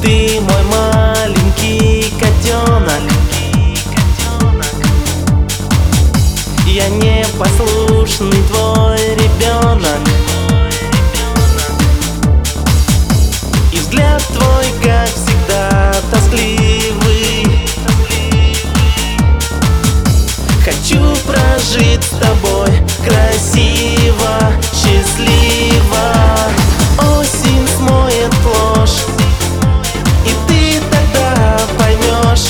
Ты мой маленький котенок. Я непослушный твой ребенок. И взгляд твой, как всегда, тоскливый. Хочу прожить с тобой красиво, счастливо. Осень смоет ложь, и ты тогда поймешь.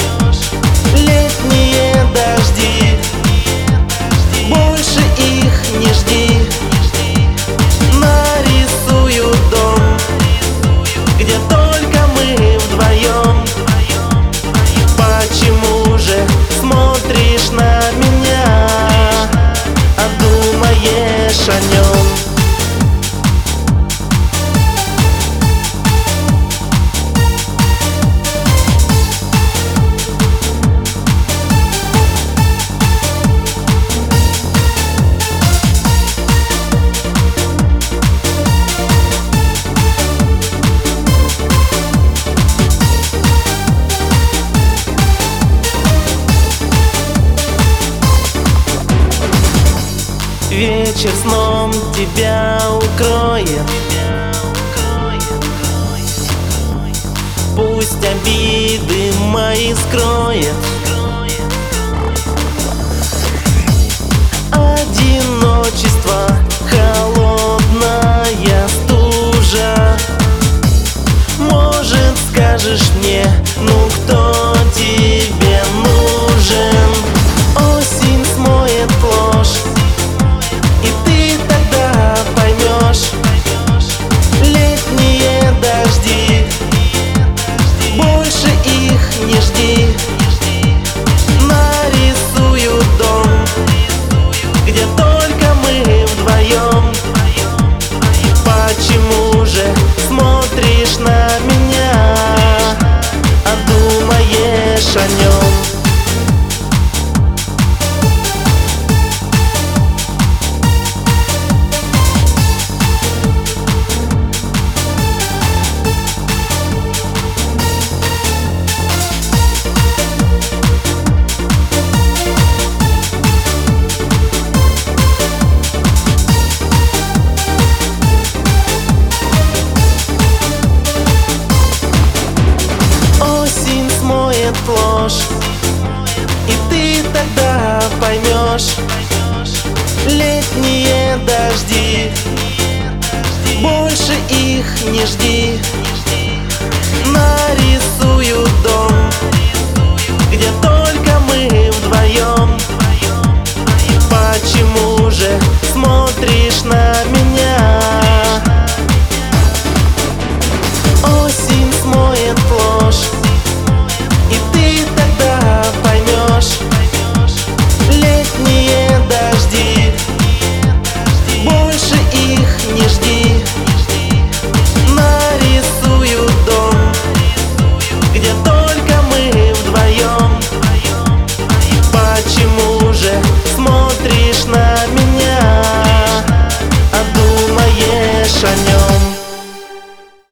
Летние дожди, больше их не жди. Нарисую дом, где только мы вдвоем. Почему же смотришь на меня, а думаешь о нем? Вечер сном тебя укроет. Пусть обиды мои скроет. Одиночество, холодная стужа. Может, скажешь мне, ну кто тебе нужен? Осень смоет ложь, и ты тогда поймешь. Летние дожди, больше их не жди. Нарисую дом, где только мы вдвоем. Почему же смотришь на меня, а думаешь о нем? Ложь, и ты тогда поймешь. Летние дожди, больше их не жди.